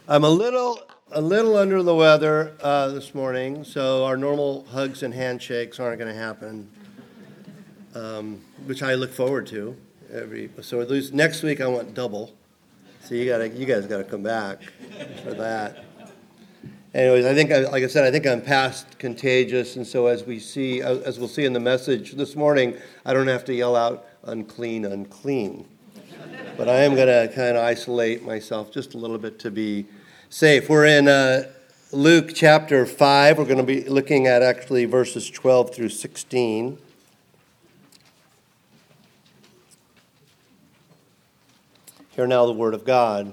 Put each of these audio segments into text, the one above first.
I'm a little under the weather this morning, so our normal hugs and handshakes aren't going to happen, which I look forward to. So at least next week I want double. So you guys got to come back for that. Anyways, I think, like I said, I think I'm past contagious, and so as we'll see in the message this morning, I don't have to yell out unclean, unclean. But I am going to kind of isolate myself just a little bit to be safe. We're in Luke chapter 5. We're going to be looking at actually verses 12 through 16. Hear now the word of God.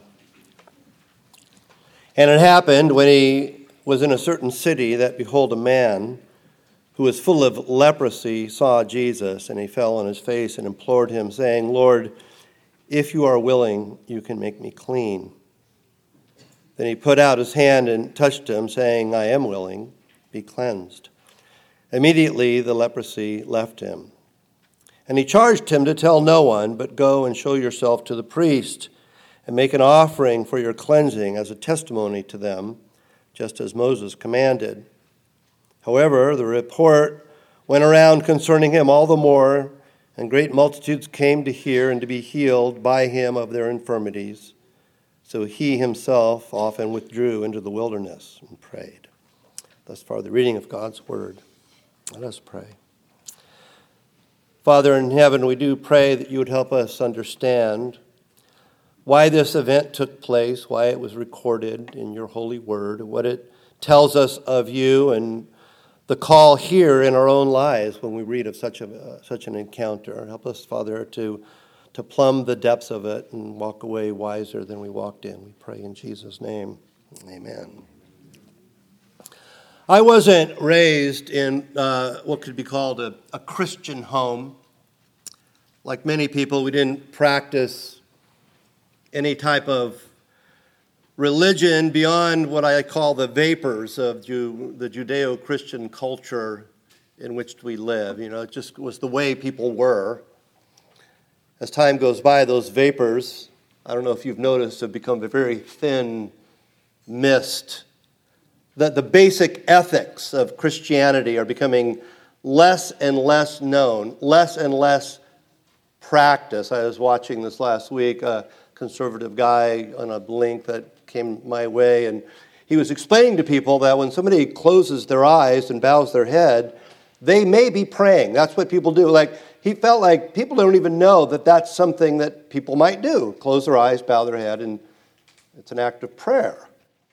And it happened when he was in a certain city that, behold, a man who was full of leprosy saw Jesus, and he fell on his face and implored him, saying, Lord, if you are willing, you can make me clean. Then he put out his hand and touched him, saying, I am willing, be cleansed. Immediately the leprosy left him. And he charged him to tell no one, but go and show yourself to the priest, and make an offering for your cleansing as a testimony to them, just as Moses commanded. However, the report went around concerning him all the more, and great multitudes came to hear and to be healed by him of their infirmities. So he himself often withdrew into the wilderness and prayed. Thus far, the reading of God's word. Let us pray. Father in heaven, we do pray that you would help us understand why this event took place, why it was recorded in your holy word, what it tells us of you, and the call here in our own lives when we read of such an encounter. Help us, Father, to plumb the depths of it and walk away wiser than we walked in. We pray in Jesus' name. Amen. I wasn't raised in what could be called a Christian home. Like many people, we didn't practice any type of religion beyond what I call the vapors of the Judeo-Christian culture in which we live. It just was the way people were. As time goes by, those vapors, I don't know if you've noticed, have become a very thin mist. That the basic ethics of Christianity are becoming less and less known, less and less practiced. I was watching this last week, a conservative guy on a link that came my way, and he was explaining to people that when somebody closes their eyes and bows their head, they may be praying. That's what people do. He felt like people don't even know that that's something that people might do. Close their eyes, bow their head, and it's an act of prayer.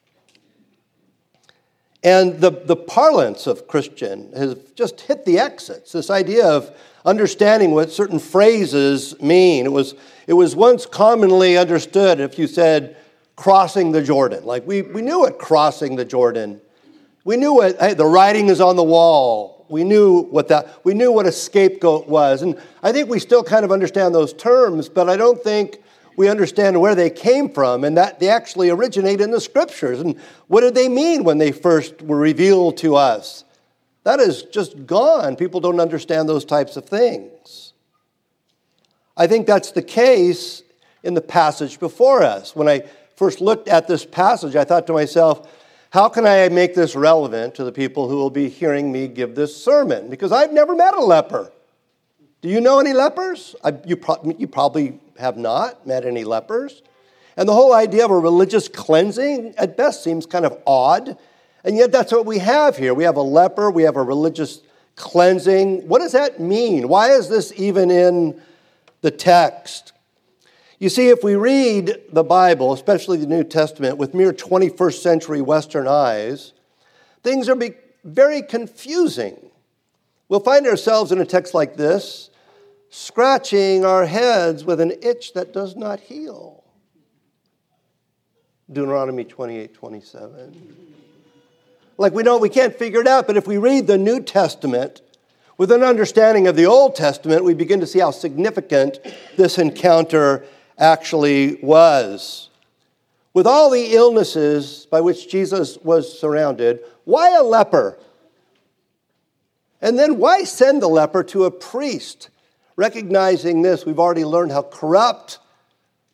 And the parlance of Christian has just hit the exits. This idea of understanding what certain phrases mean. It was once commonly understood if you said crossing the Jordan. We knew what crossing the Jordan. We knew what the writing is on the wall. We knew what a scapegoat was. And I think we still kind of understand those terms, but I don't think we understand where they came from and that they actually originate in the scriptures. And what did they mean when they first were revealed to us? That is just gone. People don't understand those types of things. I think that's the case in the passage before us. When I first looked at this passage, I thought to myself, how can I make this relevant to the people who will be hearing me give this sermon? Because I've never met a leper. Do you know any lepers? You probably have not met any lepers. And the whole idea of a religious cleansing, at best, seems kind of odd. And yet that's what we have here. We have a leper. We have a religious cleansing. What does that mean? Why is this even in the text? You see, if we read the Bible, especially the New Testament, with mere 21st century Western eyes, things are very confusing. We'll find ourselves in a text like this, scratching our heads with an itch that does not heal. Deuteronomy 28:27. We can't figure it out, but if we read the New Testament with an understanding of the Old Testament, we begin to see how significant this encounter actually was. With all the illnesses by which Jesus was surrounded, why a leper? And then why send the leper to a priest? Recognizing this, we've already learned how corrupt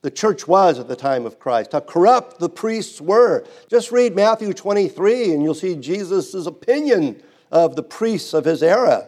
the church was at the time of Christ, how corrupt the priests were. Just read Matthew 23 and you'll see Jesus' opinion of the priests of his era.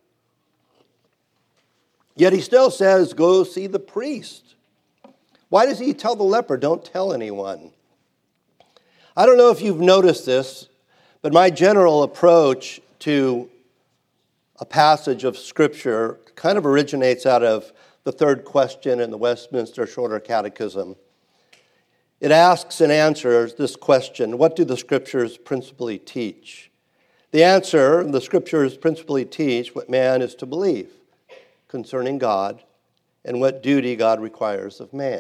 Yet he still says, go see the priest. Why does he tell the leper, don't tell anyone? I don't know if you've noticed this, but my general approach to a passage of Scripture kind of originates out of the third question in the Westminster Shorter Catechism. It asks and answers this question, what do the Scriptures principally teach? The answer, the Scriptures principally teach what man is to believe concerning God and what duty God requires of man.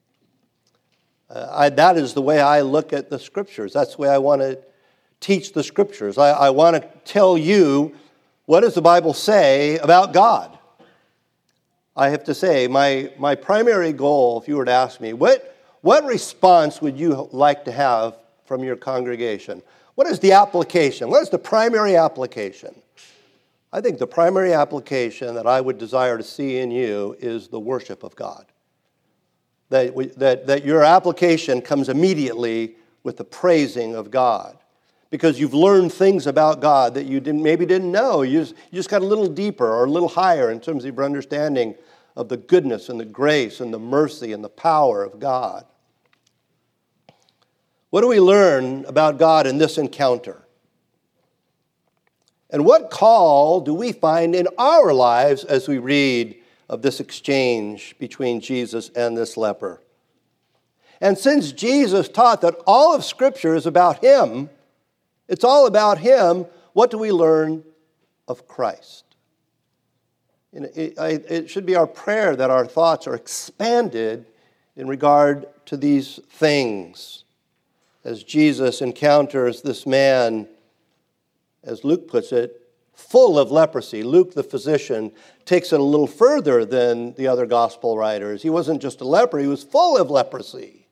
That is the way I look at the Scriptures. That's the way I want to teach the Scriptures. I want to tell you, what does the Bible say about God? I have to say, my primary goal, if you were to ask me, what response would you like to have from your congregation? What is the application? What is the primary application? I think the primary application that I would desire to see in you is the worship of God. That your application comes immediately with the praising of God. Because you've learned things about God that you maybe didn't know. You just got a little deeper or a little higher in terms of your understanding of the goodness and the grace and the mercy and the power of God. What do we learn about God in this encounter? And what call do we find in our lives as we read of this exchange between Jesus and this leper? And since Jesus taught that all of Scripture is about him, it's all about him, what do we learn of Christ? It should be our prayer that our thoughts are expanded in regard to these things. As Jesus encounters this man, as Luke puts it, full of leprosy. Luke, the physician, takes it a little further than the other gospel writers. He wasn't just a leper, he was full of leprosy.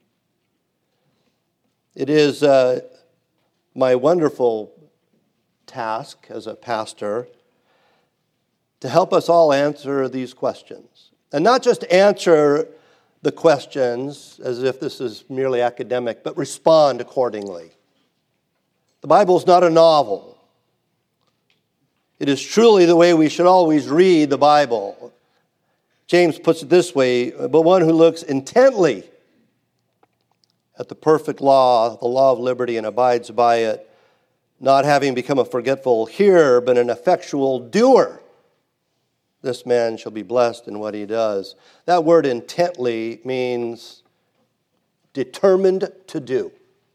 It is my wonderful task as a pastor to help us all answer these questions. And not just answer the questions as if this is merely academic, but respond accordingly. The Bible is not a novel. It is truly the way we should always read the Bible. James puts it this way, but one who looks intently at the perfect law, the law of liberty, and abides by it, not having become a forgetful hearer, but an effectual doer, this man shall be blessed in what he does. That word intently means determined to do.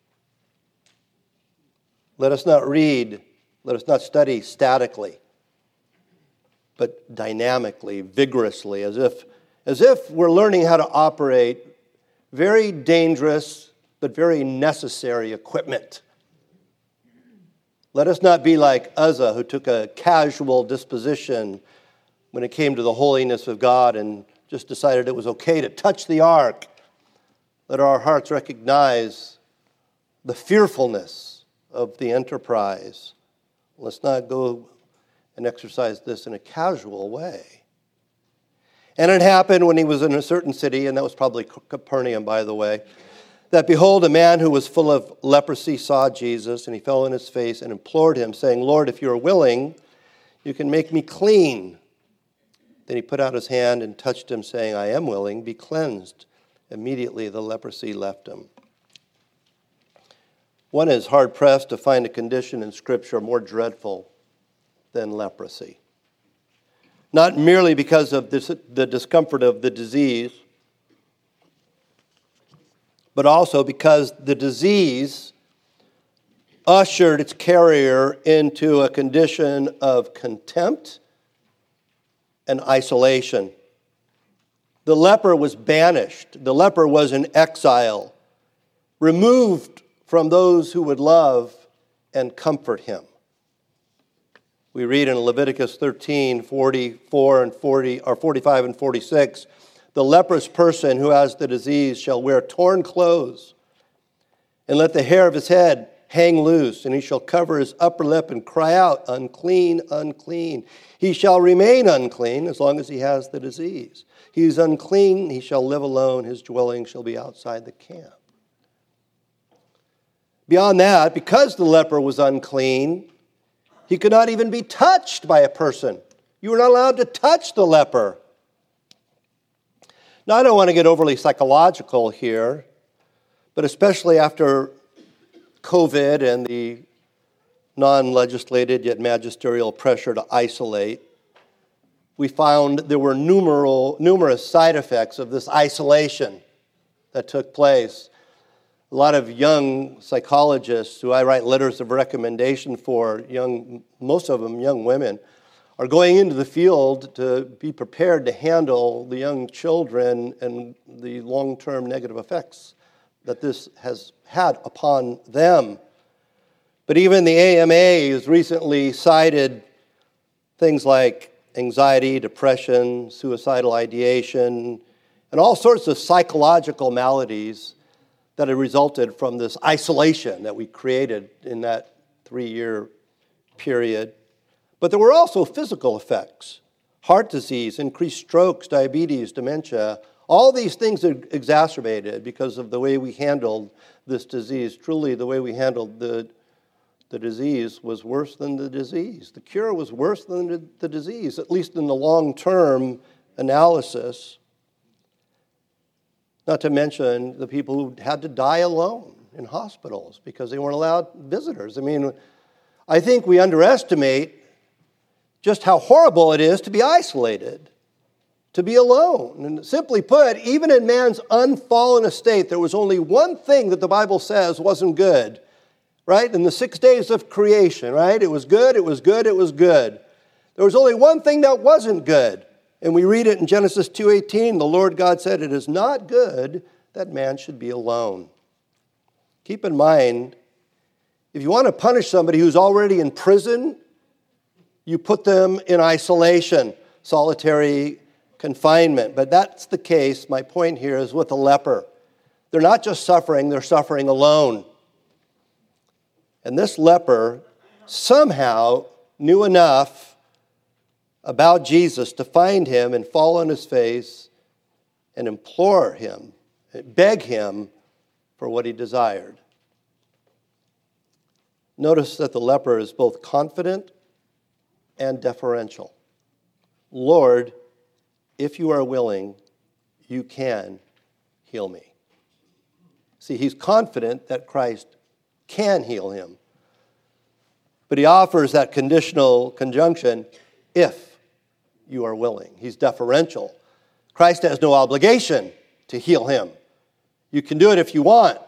Let us not read, let us not study statically, but dynamically, vigorously, as if we're learning how to operate very dangerous but very necessary equipment. Let us not be like Uzzah, who took a casual disposition when it came to the holiness of God and just decided it was okay to touch the ark. Let our hearts recognize the fearfulness of the enterprise. Let's not go and exercise this in a casual way. And it happened when he was in a certain city, and that was probably Capernaum, by the way, that behold, a man who was full of leprosy saw Jesus, and he fell on his face and implored him, saying, Lord, if you are willing, you can make me clean. Then he put out his hand and touched him, saying, I am willing, be cleansed. Immediately the leprosy left him. One is hard-pressed to find a condition in Scripture more dreadful than leprosy. Not merely because of the discomfort of the disease, but also because the disease ushered its carrier into a condition of contempt and isolation. The leper was banished. The leper was in exile, removed from those who would love and comfort him. We read in Leviticus 13, 44 and 40, or 45 and 46, the leprous person who has the disease shall wear torn clothes, and let the hair of his head hang loose, and he shall cover his upper lip and cry out, unclean, unclean. He shall remain unclean as long as he has the disease. He is unclean, he shall live alone, his dwelling shall be outside the camp. Beyond that, because the leper was unclean, he could not even be touched by a person. You were not allowed to touch the leper. Now, I don't want to get overly psychological here, but especially after COVID and the non-legislated yet magisterial pressure to isolate, we found there were numerous side effects of this isolation that took place. A lot of young psychologists who I write letters of recommendation for, most of them young women, are going into the field to be prepared to handle the young children and the long-term negative effects that this has had upon them. But even the AMA has recently cited things like anxiety, depression, suicidal ideation, and all sorts of psychological maladies that have resulted from this isolation that we created in that 3-year period. But there were also physical effects: heart disease, increased strokes, diabetes, dementia. All these things are exacerbated because of the way we handled this disease. Truly, the way we handled the disease was worse than the disease. The cure was worse than the disease, at least in the long-term analysis. Not to mention the people who had to die alone in hospitals because they weren't allowed visitors. I mean, I think we underestimate just how horrible it is to be isolated, to be alone. And simply put, even in man's unfallen estate, there was only one thing that the Bible says wasn't good, right? In the 6 days of creation, right? It was good, it was good, it was good. There was only one thing that wasn't good. And we read it in Genesis 2:18. The Lord God said, "It is not good that man should be alone." Keep in mind, if you want to punish somebody who's already in prison, you put them in isolation, solitary confinement. But that's the case, my point here, is with a leper. They're not just suffering, they're suffering alone. And this leper somehow knew enough about Jesus to find him and fall on his face and implore him, beg him for what he desired. Notice that the leper is both confident and deferential. Lord, if you are willing, you can heal me. See, he's confident that Christ can heal him. But he offers that conditional conjunction, if you are willing. He's deferential. Christ has no obligation to heal him. You can do it if you want.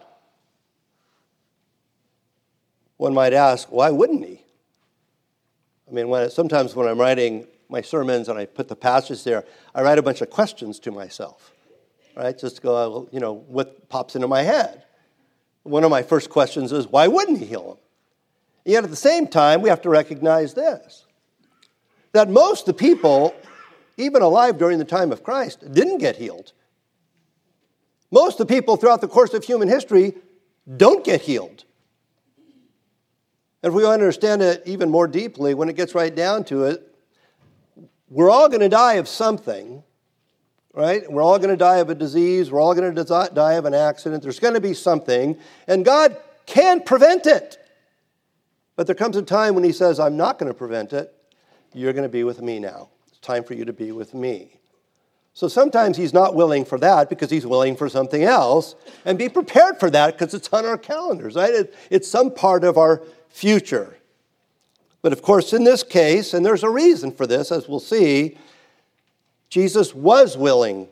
One might ask, why wouldn't he? I mean, sometimes when I'm writing my sermons and I put the passages there, I write a bunch of questions to myself, right? Just to go, what pops into my head? One of my first questions is, why wouldn't he heal him? Yet at the same time, we have to recognize this, that most of the people, even alive during the time of Christ, didn't get healed. Most of the people throughout the course of human history don't get healed. And if we understand it even more deeply, when it gets right down to it, we're all going to die of something, right? We're all going to die of a disease. We're all going to die of an accident. There's going to be something, and God can prevent it. But there comes a time when he says, I'm not going to prevent it. You're going to be with me now. It's time for you to be with me. So sometimes he's not willing for that because he's willing for something else, and be prepared for that because it's on our calendars, right? It's some part of our future. But of course, in this case, and there's a reason for this, as we'll see, Jesus was willing.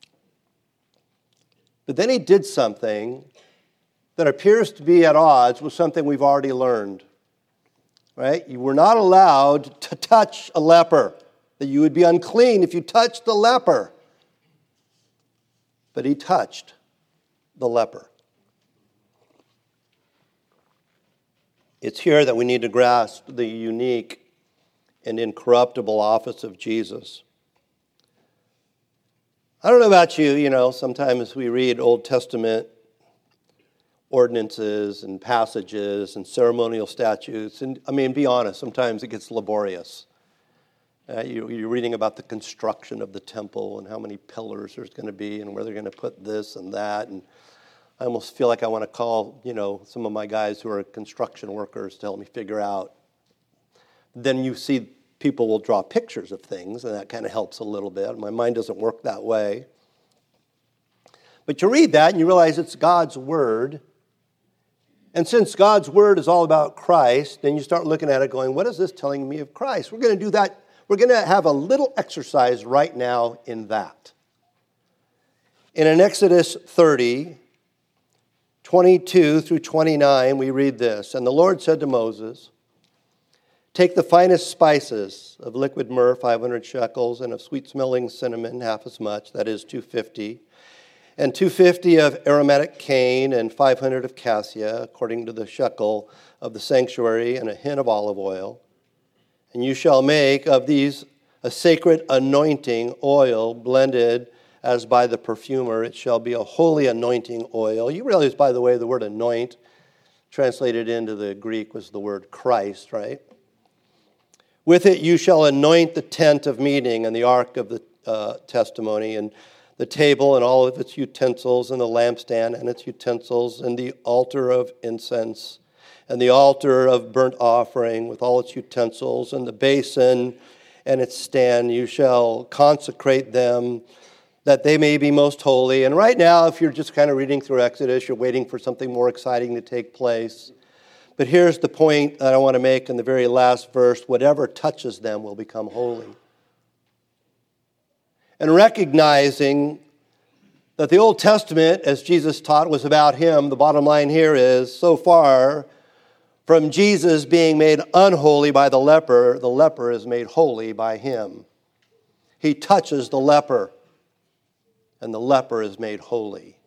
But then he did something that appears to be at odds with something we've already learned. Right? You were not allowed to touch a leper, that you would be unclean if you touched the leper. But he touched the leper. It's here that we need to grasp the unique and incorruptible office of Jesus. I don't know about you, sometimes we read Old Testament ordinances and passages and ceremonial statutes. And I mean, be honest, sometimes it gets laborious. You're reading about the construction of the temple and how many pillars there's going to be and where they're going to put this and that. And I almost feel like I want to call, some of my guys who are construction workers to help me figure out. Then you see people will draw pictures of things, and that kind of helps a little bit. My mind doesn't work that way. But you read that and you realize it's God's Word. And since God's Word is all about Christ, then you start looking at it going, what is this telling me of Christ? We're going to do that. We're going to have a little exercise right now in that. In Exodus 30, 22 through 29, we read this. And the Lord said to Moses, take the finest spices of liquid myrrh, 500 shekels, and of sweet-smelling cinnamon, half as much, that is 250, and 250 of aromatic cane, and 500 of cassia, according to the shekel of the sanctuary, and a hin of olive oil. And you shall make of these a sacred anointing oil blended as by the perfumer. It shall be a holy anointing oil. You realize, by the way, the word anoint, translated into the Greek, was the word Christ, right? With it you shall anoint the tent of meeting and the ark of the testimony and the table and all of its utensils and the lampstand and its utensils and the altar of incense and the altar of burnt offering with all its utensils and the basin and its stand. You shall consecrate them that they may be most holy. And right now, if you're just kind of reading through Exodus, you're waiting for something more exciting to take place. But here's the point that I want to make in the very last verse. Whatever touches them will become holy. And recognizing that the Old Testament, as Jesus taught, was about him, the bottom line here is, so far from Jesus being made unholy by the leper is made holy by him. He touches the leper, and the leper is made holy.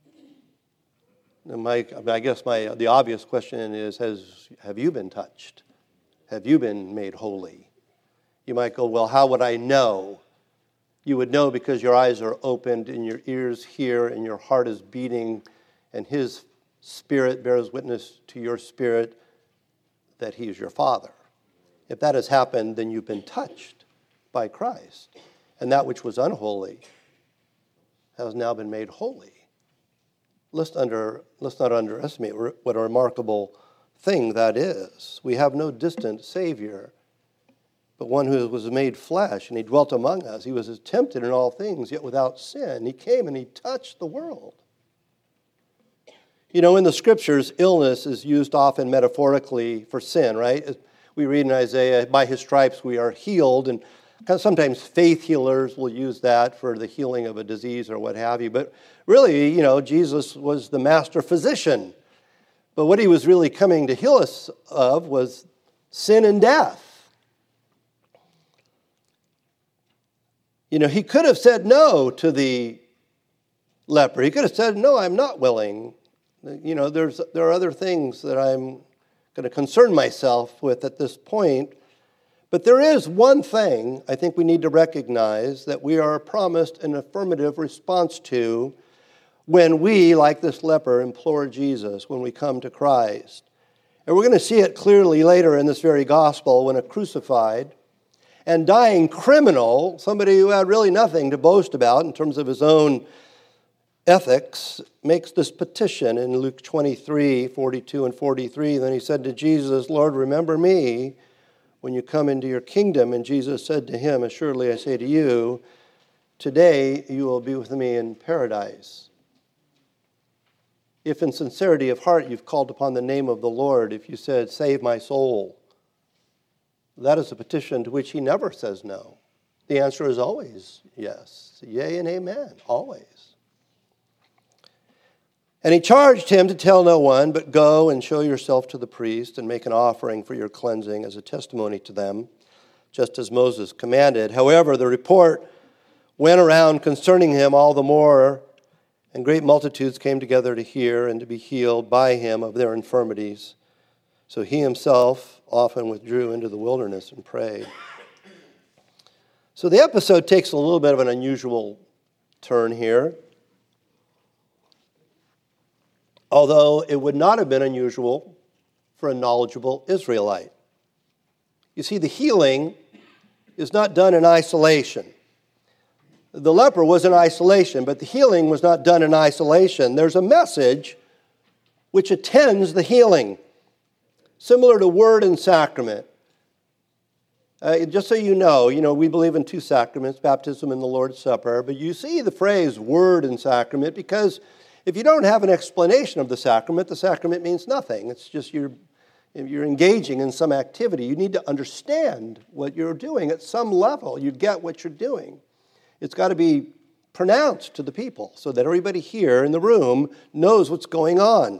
And the obvious question is, have you been touched? Have you been made holy? You might go, well, how would I know? You would know because your eyes are opened and your ears hear and your heart is beating and his spirit bears witness to your spirit that he is your Father. If that has happened, then you've been touched by Christ. And that which was unholy has now been made holy. Let's not underestimate what a remarkable thing that is. We have no distant Savior, but one who was made flesh, and he dwelt among us. He was tempted in all things, yet without sin. He came and he touched the world. In the Scriptures, illness is used often metaphorically for sin, right? We read in Isaiah, by his stripes we are healed, and sometimes faith healers will use that for the healing of a disease or what have you. But really, Jesus was the master physician. But what he was really coming to heal us of was sin and death. He could have said no to the leper. He could have said, no, I'm not willing. There are other things that I'm going to concern myself with at this point. But there is one thing I think we need to recognize that we are promised an affirmative response to when we, like this leper, implore Jesus, when we come to Christ. And we're going to see it clearly later in this very gospel when a crucified and dying criminal, somebody who had really nothing to boast about in terms of his own ethics, makes this petition in Luke 23, 42 and 43. Then he said to Jesus, Lord, remember me when you come into your kingdom. And Jesus said to him, assuredly I say to you, today you will be with me in paradise. If in sincerity of heart you've called upon the name of the Lord, if you said, save my soul, that is a petition to which he never says no. The answer is always yes. Yea and amen, always. And he charged him to tell no one, but go and show yourself to the priest and make an offering for your cleansing as a testimony to them, just as Moses commanded. However, the report went around concerning him all the more, and great multitudes came together to hear and to be healed by him of their infirmities. So he himself often withdrew into the wilderness and prayed. So the episode takes a little bit of an unusual turn here. although it would not have been unusual for a knowledgeable Israelite. You see, the healing is not done in isolation. The leper was in isolation, but the healing was not done in isolation. There's a message which attends the healing, similar to word and sacrament. Just so you know, we believe in two sacraments, baptism and the Lord's Supper, but you see the phrase word and sacrament because if you don't have an explanation of the sacrament means nothing. It's just you're engaging in some activity. You need to understand what you're doing at some level. You get what you're doing. It's got to be pronounced to the people so that everybody here in the room knows what's going on.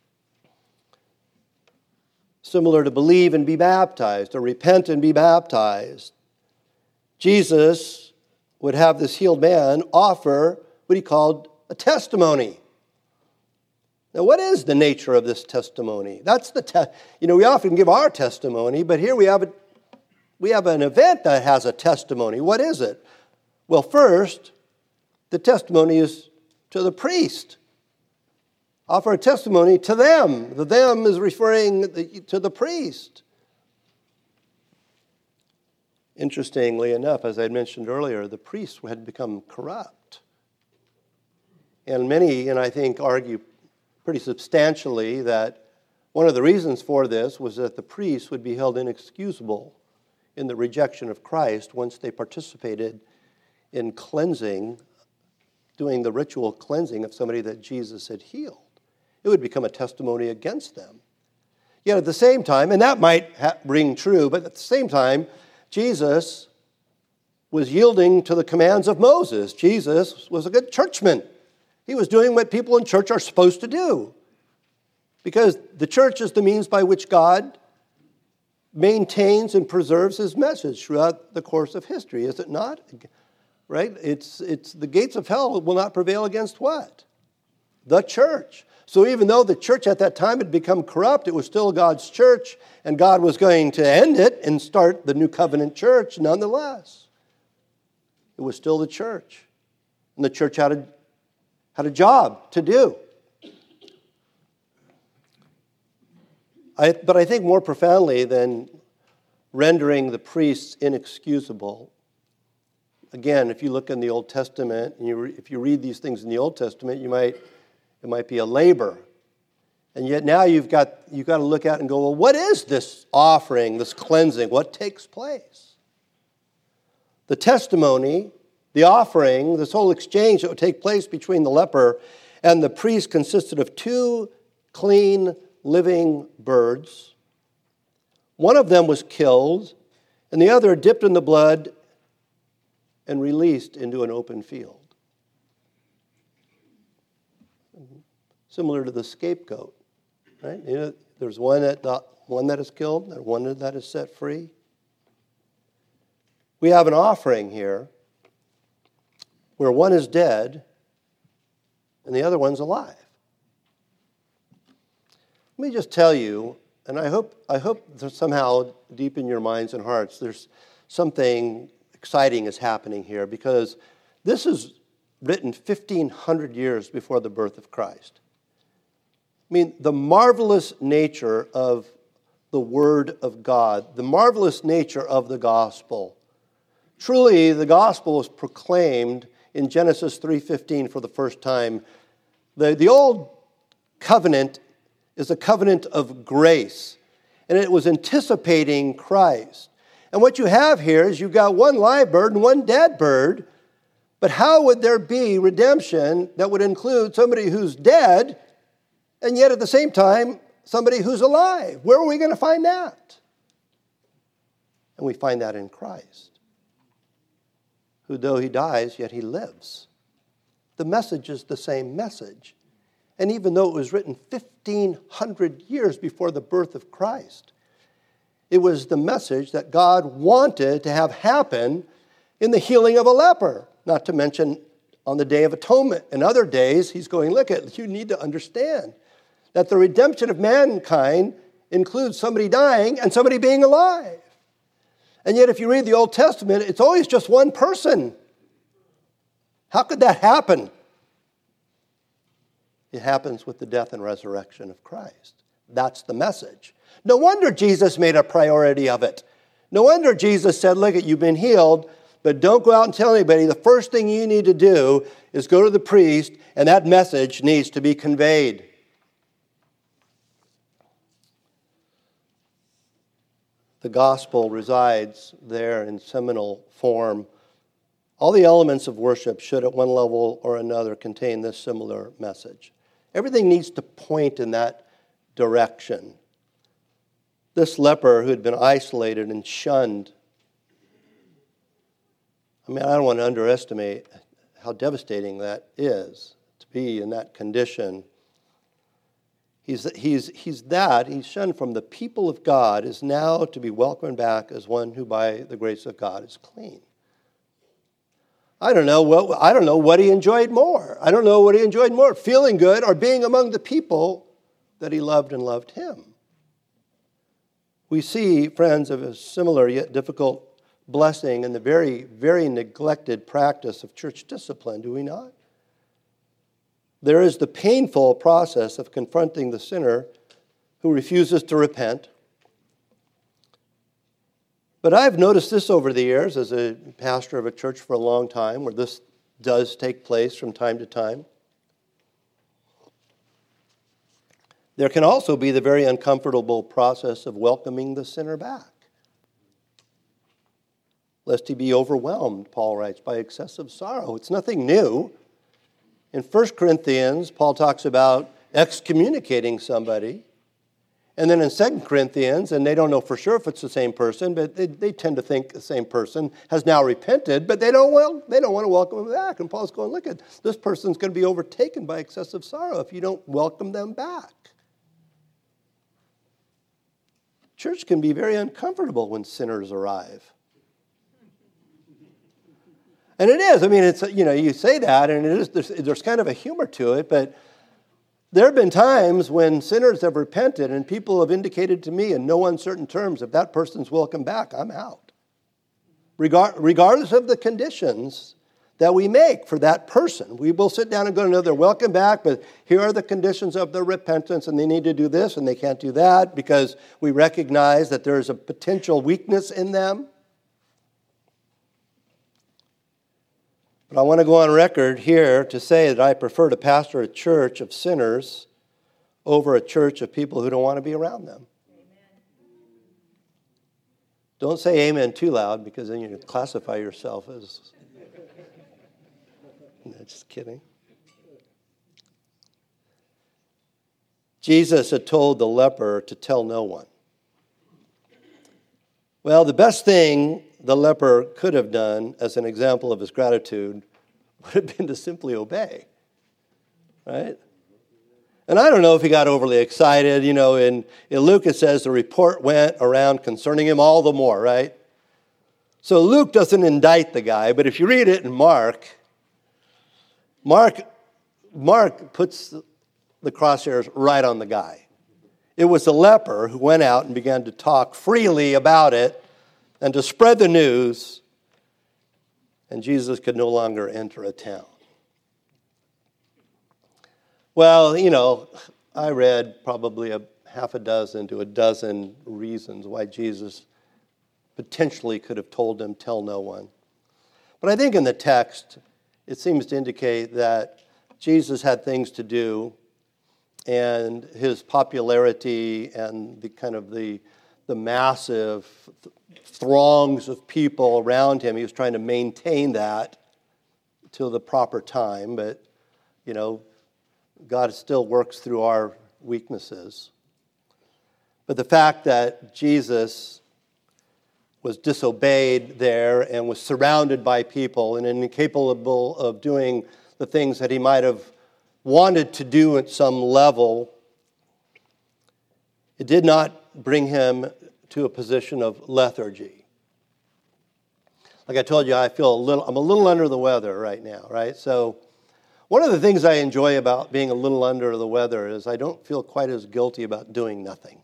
Similar to believe and be baptized or repent and be baptized. Jesus would have this healed man offer what he called a testimony. Now, what is the nature of this testimony? That's we often give our testimony, but here we have an event that has a testimony. What is it? Well, first, the testimony is to the priest. Offer a testimony to them. The them is referring to the priest. Interestingly enough, as I mentioned earlier, the priests had become corrupt. And many, I think, argue pretty substantially that one of the reasons for this was that the priests would be held inexcusable in the rejection of Christ once they participated in cleansing, doing the ritual cleansing of somebody that Jesus had healed. It would become a testimony against them. Yet at the same time, and that might ring true, but at the same time, Jesus was yielding to the commands of Moses. Jesus was a good churchman. He was doing what people in church are supposed to do. Because the church is the means by which God maintains and preserves his message throughout the course of history, is it not? Right? It's the gates of hell will not prevail against what? The church. So even though the church at that time had become corrupt, it was still God's church, and God was going to end it and start the new covenant church nonetheless. It was still the church. And the church had a job to do. But I think more profoundly than rendering the priests inexcusable, again, if you look in the Old Testament, and if you read these things in the Old Testament, it might be a labor. And yet now you've got to look at it and go, well, what is this offering, this cleansing? What takes place? The testimony, the offering, this whole exchange that would take place between the leper and the priest consisted of two clean, living birds. One of them was killed, and the other dipped in the blood and released into an open field. Similar to the scapegoat, right? There's one that is killed and one that is set free. We have an offering here where one is dead and the other one's alive. Let me just tell you, and I hope that somehow deep in your minds and hearts there's something exciting is happening here, because this is written 1,500 years before the birth of Christ. I mean, the marvelous nature of the Word of God, the marvelous nature of the gospel. Truly, the gospel was proclaimed in Genesis 3:15 for the first time. The old covenant is a covenant of grace, and it was anticipating Christ. And what you have here is you've got one live bird and one dead bird, but how would there be redemption that would include somebody who's dead and yet at the same time somebody who's alive? Where are we going to find that? And we find that in Christ, who though he dies, yet he lives. The message is the same message. And even though it was written 1,500 years before the birth of Christ, it was the message that God wanted to have happen in the healing of a leper. Not to mention on the Day of Atonement and other days, he's going, look, you need to understand that the redemption of mankind includes somebody dying and somebody being alive. And yet if you read the Old Testament, it's always just one person. How could that happen? It happens with the death and resurrection of Christ. That's the message. No wonder Jesus made a priority of it. No wonder Jesus said, look, you've been healed, but don't go out and tell anybody. The first thing you need to do is go to the priest, and that message needs to be conveyed. The gospel resides there in seminal form. All the elements of worship should at one level or another contain this similar message. Everything needs to point in that direction. This leper who had been isolated and shunned, I don't want to underestimate how devastating that is to be in that condition. He's shunned from the people of God, is now to be welcomed back as one who by the grace of God is clean. I don't know what he enjoyed more. I don't know what he enjoyed more, feeling good or being among the people that he loved and loved him. We see, friends, of a similar yet difficult blessing in the very, very neglected practice of church discipline, do we not? There is the painful process of confronting the sinner who refuses to repent. But I've noticed this over the years as a pastor of a church for a long time, where this does take place from time to time. There can also be the very uncomfortable process of welcoming the sinner back, lest he be overwhelmed, Paul writes, by excessive sorrow. It's nothing new. In 1 Corinthians, Paul talks about excommunicating somebody. And then in 2 Corinthians, and they don't know for sure if it's the same person, but they tend to think the same person has now repented, but they don't want to welcome him back. And Paul's going, look, this person's going to be overtaken by excessive sorrow if you don't welcome them back. Church can be very uncomfortable when sinners arrive. And it is. It's, you say that, and it is. There's kind of a humor to it, but there have been times when sinners have repented and people have indicated to me in no uncertain terms, if that person's welcome back, I'm out. Regardless of the conditions that we make for that person. We will sit down and go, no, they're welcome back, but here are the conditions of their repentance, and they need to do this and they can't do that because we recognize that there is a potential weakness in them. But I want to go on record here to say that I prefer to pastor a church of sinners over a church of people who don't want to be around them. Amen. Don't say amen too loud, because then you classify yourself as... No, just kidding. Jesus had told the leper to tell no one. Well, the best thing the leper could have done as an example of his gratitude would have been to simply obey, right? And I don't know if he got overly excited. In Luke it says the report went around concerning him all the more, right? So Luke doesn't indict the guy, but if you read it in Mark puts the crosshairs right on the guy. It was the leper who went out and began to talk freely about it and to spread the news, and Jesus could no longer enter a town. Well, I read probably a half a dozen to a dozen reasons why Jesus potentially could have told him, tell no one. But I think in the text, it seems to indicate that Jesus had things to do, and his popularity and the massive throngs of people around him, he was trying to maintain that till the proper time. But, God still works through our weaknesses. But the fact that Jesus was disobeyed there and was surrounded by people and incapable of doing the things that he might have wanted to do at some level, it did not bring him to a position of lethargy. Like I told you, I'm a little under the weather right now, right? So one of the things I enjoy about being a little under the weather is I don't feel quite as guilty about doing nothing.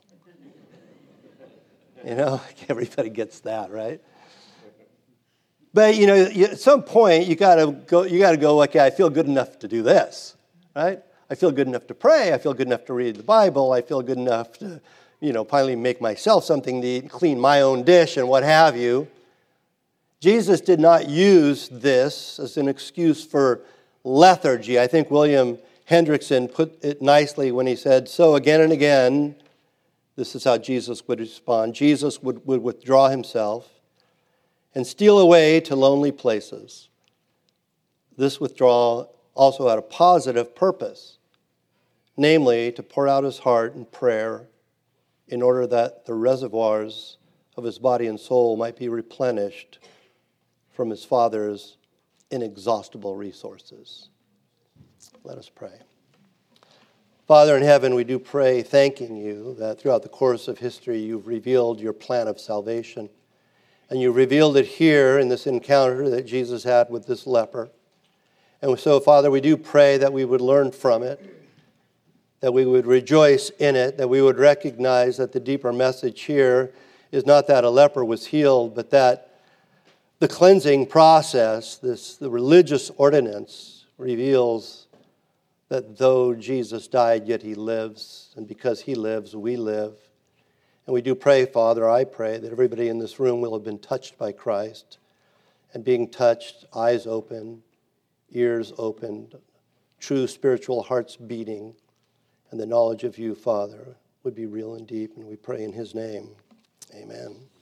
Everybody gets that, right? But at some point you got to go. Okay, I feel good enough to do this, right? I feel good enough to pray. I feel good enough to read the Bible. I feel good enough to, finally make myself something to eat, clean my own dish and what have you. Jesus did not use this as an excuse for lethargy. I think William Hendrickson put it nicely when he said, so again and again, this is how Jesus would respond. Jesus would withdraw himself and steal away to lonely places. This withdrawal also had a positive purpose, namely to pour out his heart in prayer in order that the reservoirs of his body and soul might be replenished from his Father's inexhaustible resources. Let us pray. Father in heaven, we do pray, thanking you that throughout the course of history you've revealed your plan of salvation. And you revealed it here in this encounter that Jesus had with this leper. And so, Father, we do pray that we would learn from it, that we would rejoice in it, that we would recognize that the deeper message here is not that a leper was healed, but that the cleansing process, the religious ordinance, reveals that though Jesus died, yet he lives, and because he lives, we live. And we do pray, Father, I pray that everybody in this room will have been touched by Christ, and being touched, eyes open, ears opened, true spiritual hearts beating, and the knowledge of you, Father, would be real and deep, and we pray in his name. Amen.